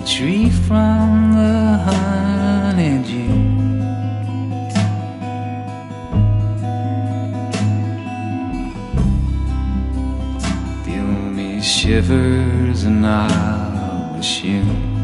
retreat from the honeydew. Feel me shivers and I'll wish you